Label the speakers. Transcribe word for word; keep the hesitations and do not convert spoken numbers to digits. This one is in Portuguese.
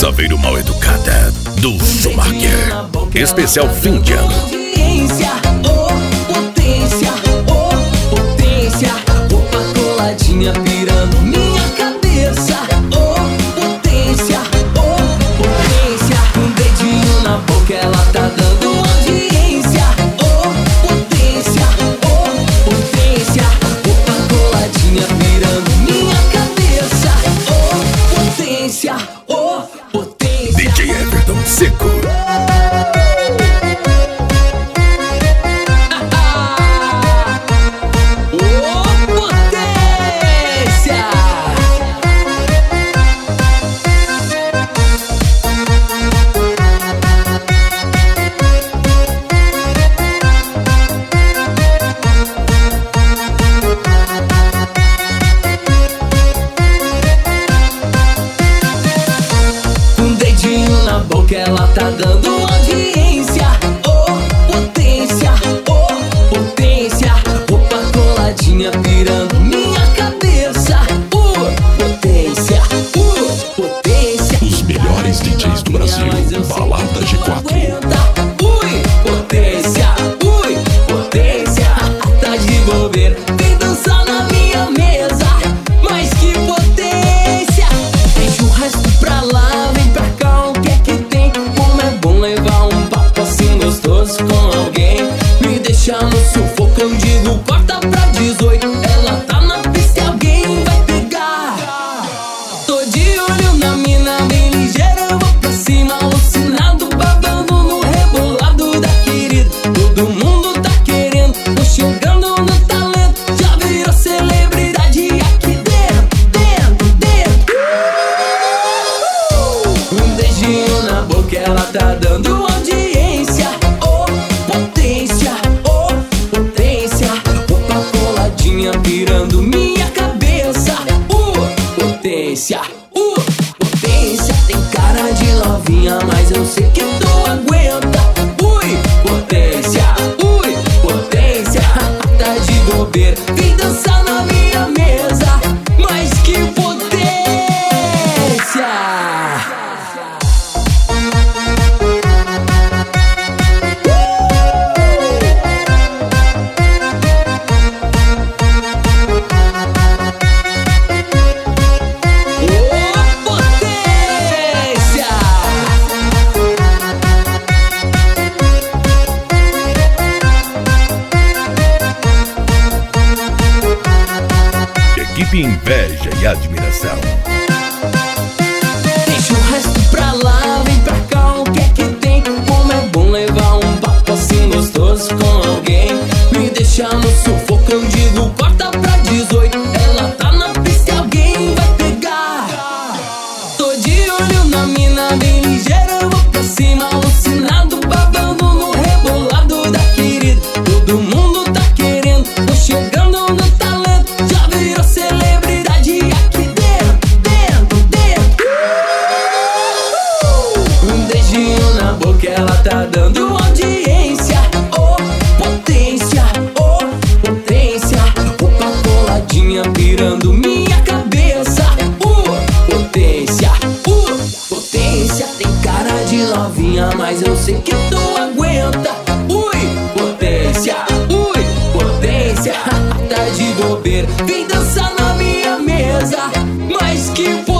Speaker 1: Saveiro Mal Educada, do Schumacher. Especial fim de ano.
Speaker 2: Potência, oh, potência, oh, potência. Roupa coladinha pirando minha cabeça. Oh, potência, oh, potência. Um dedinho na boca, ela tá dando audiência. Oh, potência, oh, potência. Roupa coladinha pirando minha cabeça. Oh, potência, oh, potência.
Speaker 1: D J Everton Seco.
Speaker 2: Ela tá dando audiência. Oh, potência, oh, potência. Roupa coladinha pirando minha cabeça. Uh, potência, uh, potência.
Speaker 1: Os melhores D Js do Brasil, Balada G quatro.
Speaker 2: Ui, potência, ui, potência. Tá de bobeira, vem dançar na minha mesa. Mas que potência. Tem churrasco pra lá, vem pra cá. O que é que tem? Como é bom levar um papo assim gostoso com alguém. Me deixa no sufoco, eu digo corta pra dezoito. Ela tá na pista e alguém vai pegar. Tô de olho na mina bem ligeira, eu vou pra cima alucinado, babando no rebolado da querida. Todo mundo tá querendo, tô chegando no talento. Já virou celebridade aqui dentro, dentro, dentro. Um beijinho na boca, ela tá dando audiência. Oh, potência, oh, potência. Roupa coladinha pirando minha cabeça. Uh, potência, uh, potência. Tem cara de novinha, mas eu sei que tu aguenta. Ui, potência, ui, potência. Tá de bobeira, vem dançar na minha mesa. Mas que potência.
Speaker 1: Equipe Inveja e Admiração.
Speaker 2: Tem churrasco pra lá, vem pra cá, o que é que tem? Como é bom levar um papo assim gostoso com alguém. Me deixa no sufoco, eu digo corta pra dezoito. Ela tá na pista e alguém vai pegar. Tô de olho na mina bem ligeira, eu vou pra cima alucinado, babando no rebolado da querida. Todo mundo tá querendo, tô chegando no talento. Já virou celebridade aqui dentro, dentro, dentro. Um beijinho na boca, ela tá dando audiência. Oh, potência, oh, potência. Roupa coladinha pirando minha cabeça. Uh, potência, uh, potência. Tem cara de novinha, mas eu sei que tu aguenta. Ui, potência, ui, potência. Tá de bobeira, vem dançar na minha mesa. Mas que potência.